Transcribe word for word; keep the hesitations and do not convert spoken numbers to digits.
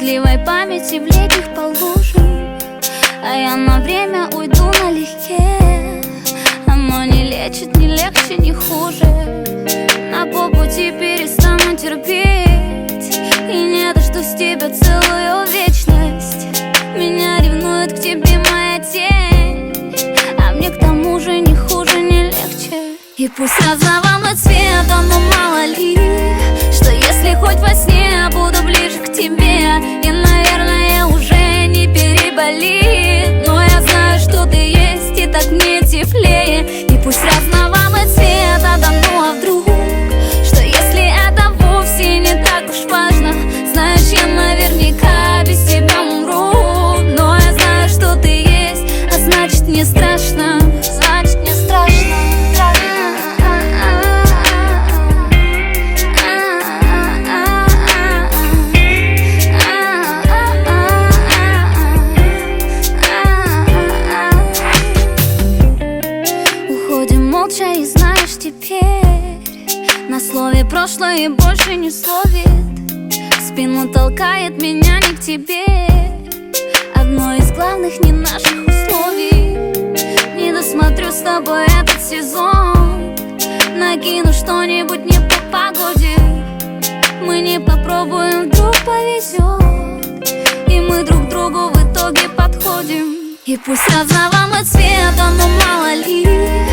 счастливой памяти в летних по лужам, а я на время уйду налегке. Оно не лечит, не легче, не хуже. На полпути перестану терпеть и не дождусь тебя целую вечность. Меня ревнует к тебе моя тень, а мне к тому же не хуже, не легче. И пусть разновалный цвет, но мало ли, что если хоть во сне я буду ближе к тебе, и, наверное, уже не переболит. Но я знаю, что ты есть, и так мне теплее. И пусть разновалный цвет, да ну а вдруг, что если это вовсе не так уж важно. Знаешь, я наверняка без тебя умру, но я знаю, что ты есть, а значит не страшно. Значит не страшно. Молча и знаешь теперь, на слове прошлое больше не словит. Спину толкает меня не к тебе. Одно из главных не наших условий. Не досмотрю с тобой этот сезон, накину что-нибудь не по погоде. Мы не попробуем, вдруг повезет, и мы друг другу в итоге подходим. И пусть разновалный цвет, но мало ли,